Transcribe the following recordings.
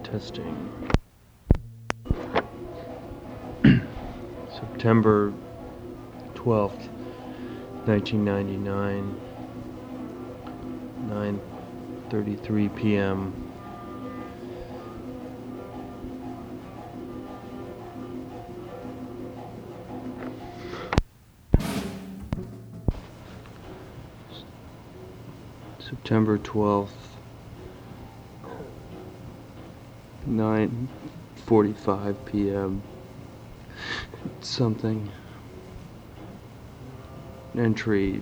Testing. September 12th, 1999, 9:33 p.m. September 12th, 9:45 p.m. Something. Entry.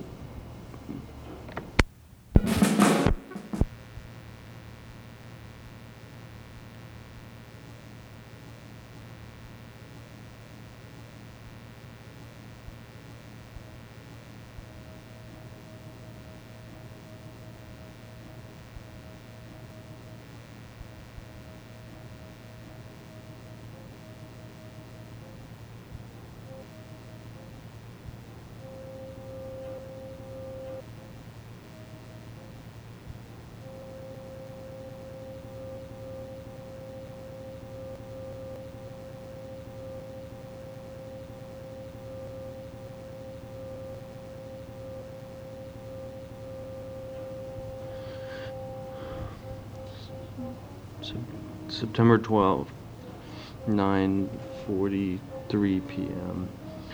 September 12th, 9:43 p.m.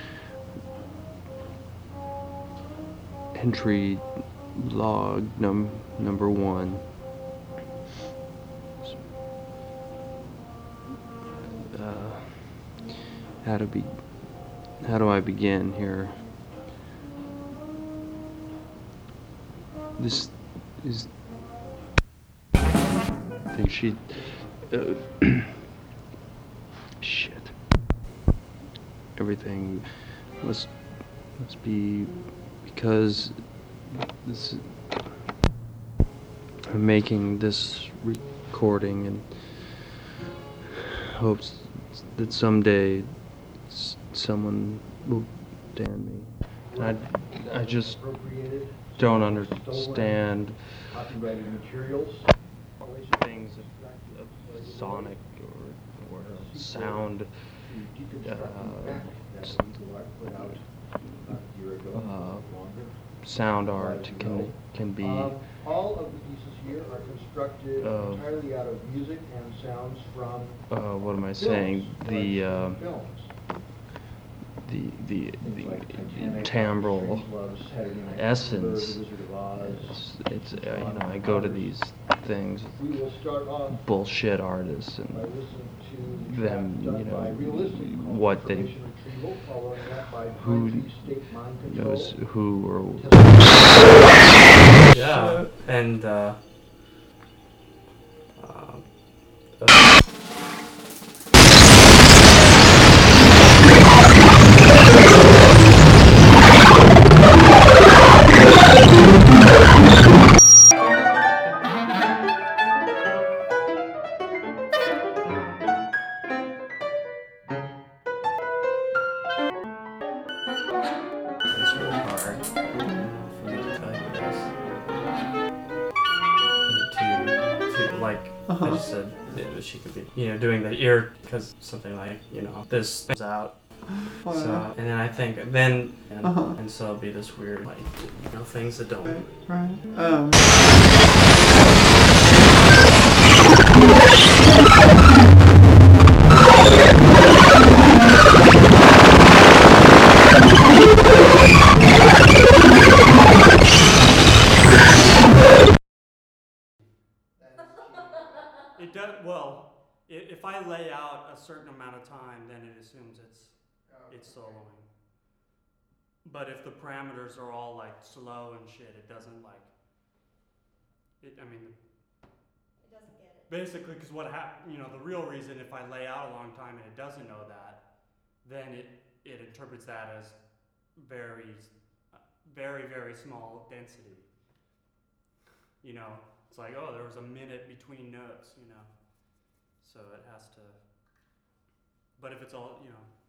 Entry log number 1. How do I begin here? This is I think she shit. Everything must be because this I'm making this recording in hopes that someday someone will damn me. And I just don't understand things of sonic or sound sound art can be all of the pieces here are constructed entirely out of music and sounds from what am I saying? films. The timbral essence. It's I go to these things, bullshit artists, and them, what they, who knows who or. Yeah, and it's really hard for me to tell you this. To like I just said, she could be, doing the ear, because something like, this is out. So, and then I think, and so it'll be this weird, like, things that don't. Right. It does, well, if I lay out a certain amount of time, then it assumes it's soloing. But if the parameters are all like slow and shit, it doesn't like, it doesn't get it. Basically, because what happens, the real reason, if I lay out a long time and it doesn't know that, then it interprets that as very, very, very small density. It's like, oh, there was a minute between notes, so it has to, but if it's all,